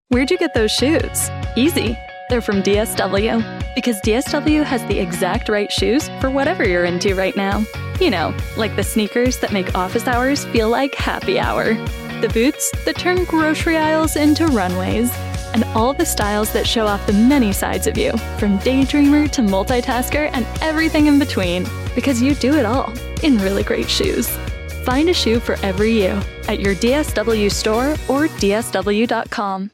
Where'd you get those shoes? Easy. They're from DSW. Because DSW has the exact right shoes for whatever you're into right now. You know, like the sneakers that make office hours feel like happy hour. The boots that turn grocery aisles into runways. And all the styles that show off the many sides of you, from daydreamer to multitasker and everything in between. Because you do it all in really great shoes. Find a shoe for every you at your DSW store or DSW.com.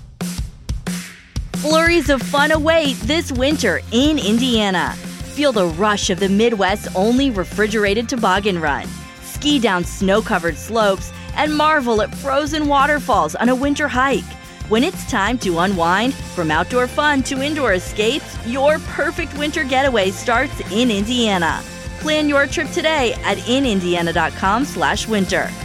Flurries of fun await this winter in Indiana. Feel the rush of the Midwest's only refrigerated toboggan run. Ski down snow-covered slopes and marvel at frozen waterfalls on a winter hike. When it's time to unwind, from outdoor fun to indoor escapes, your perfect winter getaway starts in Indiana. Plan your trip today at inindiana.com/winter.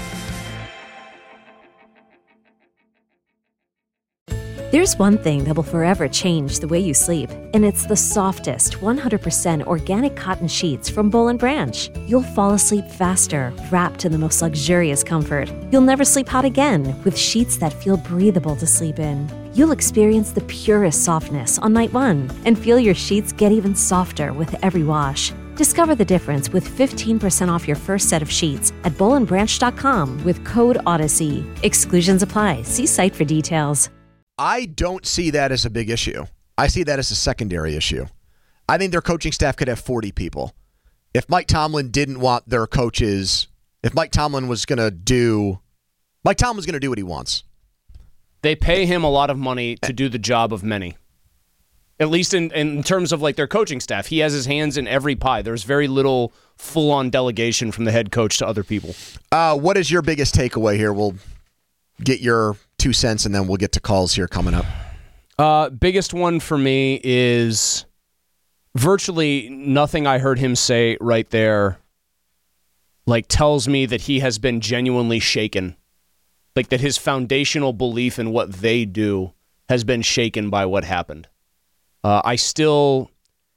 There's one thing that will forever change the way you sleep, and it's the softest, 100% organic cotton sheets from Boll & Branch. You'll fall asleep faster, wrapped in the most luxurious comfort. You'll never sleep hot again with sheets that feel breathable to sleep in. You'll experience the purest softness on night one and feel your sheets get even softer with every wash. Discover the difference with 15% off your first set of sheets at bollandbranch.com with code Odyssey. Exclusions apply. See site for details. I don't see that as a big issue. I see that as a secondary issue. I think their coaching staff could have 40 people. If Mike Tomlin didn't want their coaches, if Mike Tomlin was going to do what he wants. They pay him a lot of money to do the job of many. At least in terms of like their coaching staff. He has his hands in every pie. There's very little full-on delegation from the head coach to other people. What is your biggest takeaway here? We'll get your 2 cents, and then we'll get to calls here coming up. Biggest one for me is virtually nothing I heard him say right there like tells me that he has been genuinely shaken. Like that his foundational belief in what they do has been shaken by what happened. You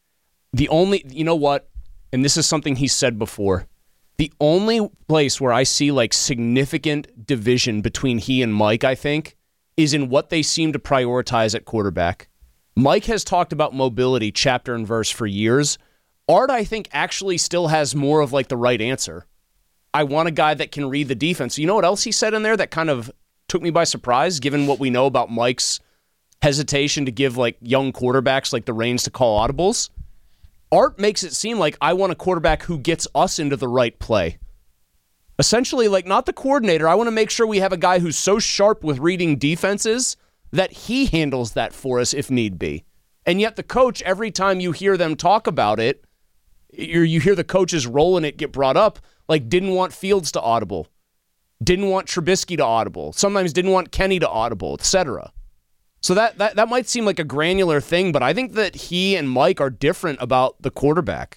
know what, and this is something he said before, the only place where I see like significant division between he and Mike, I think, is in what they seem to prioritize at quarterback. Mike has talked about mobility chapter and verse for years. Art, I think, actually still has more of like the right answer. I want a guy that can read the defense. You know what else he said in there that kind of took me by surprise, given what we know about Mike's hesitation to give like young quarterbacks like the reins to call audibles? Art makes it seem like I want a quarterback who gets us into the right play. Essentially, like not the coordinator. I want to make sure we have a guy who's so sharp with reading defenses that he handles that for us if need be. And yet the coach, every time you hear them talk about it, you hear the coaches rolling it get brought up, like didn't want Fields to audible, didn't want Trubisky to audible, sometimes didn't want Kenny to audible, etc. So that might seem like a granular thing, but I think that he and Mike are different about the quarterback.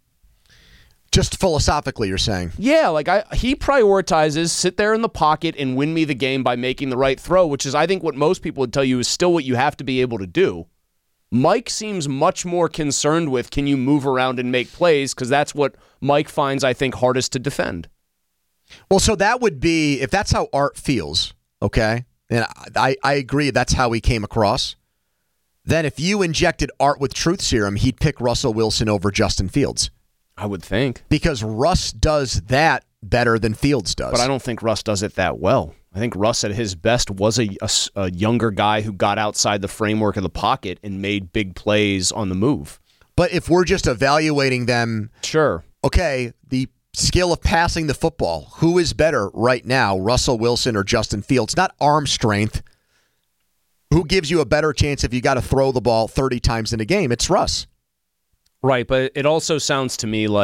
Just philosophically, you're saying? Yeah, like he prioritizes sit there in the pocket and win me the game by making the right throw, which is I think what most people would tell you is still what you have to be able to do. Mike seems much more concerned with can you move around and make plays, because that's what Mike finds, I think, hardest to defend. Well, so that would be, if that's how Art feels, okay? And I agree that's how he came across. Then if you injected Art with truth serum, he'd pick Russell Wilson over Justin Fields. I would think. Because Russ does that better than Fields does. But I don't think Russ does it that well. I think Russ at his best was a younger guy who got outside the framework of the pocket and made big plays on the move. But if we're just evaluating them, sure. Okay, the skill of passing the football, who is better right now, Russell Wilson or Justin Fields? Not arm strength. Who gives you a better chance if you got to throw the ball 30 times in a game? It's Russ. Right, but it also sounds to me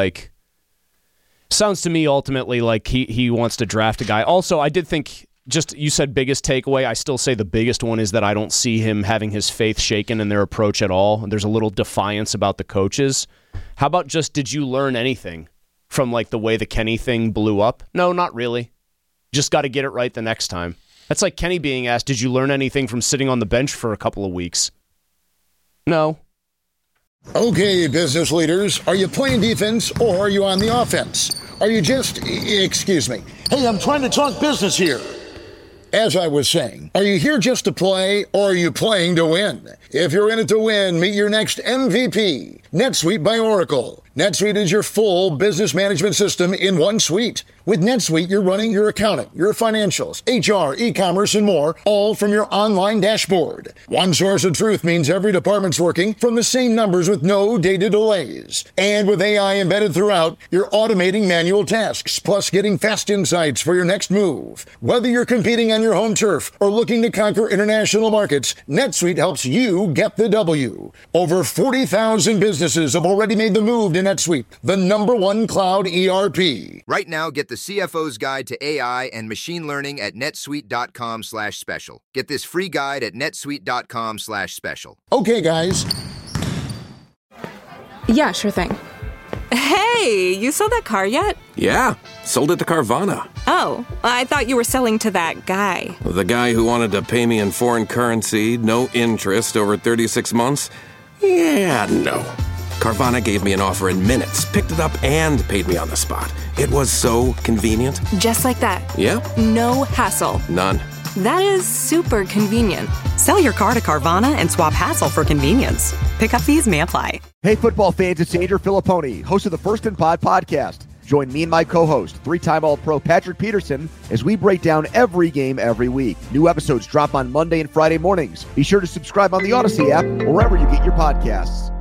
ultimately like he wants to draft a guy. Also, I did think, just you said biggest takeaway, I still say the biggest one is that I don't see him having his faith shaken in their approach at all. There's a little defiance about the coaches. How about just, did you learn anything from like the way the Kenny thing blew up? No, not really. Just got to get it right the next time. That's like Kenny being asked, did you learn anything from sitting on the bench for a couple of weeks? No. Okay, business leaders, are you playing defense or are you on the offense? Are you just, excuse me, hey, I'm trying to talk business here. As I was saying, are you here just to play, or are you playing to win? If you're in it to win, meet your next MVP, NetSuite by Oracle. NetSuite is your full business management system in one suite. With NetSuite, you're running your accounting, your financials, HR, e-commerce, and more, all from your online dashboard. One source of truth means every department's working from the same numbers with no data delays. And with AI embedded throughout, you're automating manual tasks, plus getting fast insights for your next move. Whether you're competing on your home turf or looking to conquer international markets, NetSuite helps you get the W. Over 40,000 businesses have already made the move to NetSuite, the #1 cloud ERP. Right now, get the CFO's Guide to AI and Machine Learning at netsuite.com/special. Get this free guide at netsuite.com/special. Okay, guys. Yeah, sure thing. Hey, you sold that car yet? Yeah, sold it to Carvana. Oh, I thought you were selling to that guy. The guy who wanted to pay me in foreign currency, no interest, over 36 months? Yeah, no. Carvana gave me an offer in minutes, picked it up, and paid me on the spot. It was so convenient. Just like that. Yeah. No hassle. None. That is super convenient. Sell your car to Carvana and swap hassle for convenience. Pickup fees may apply. Hey, football fans, it's Andrew Filipponi, host of the First and Pod podcast. Join me and my co-host, three-time All-Pro Patrick Peterson, as we break down every game every week. New episodes drop on Monday and Friday mornings. Be sure to subscribe on the Odyssey app or wherever you get your podcasts.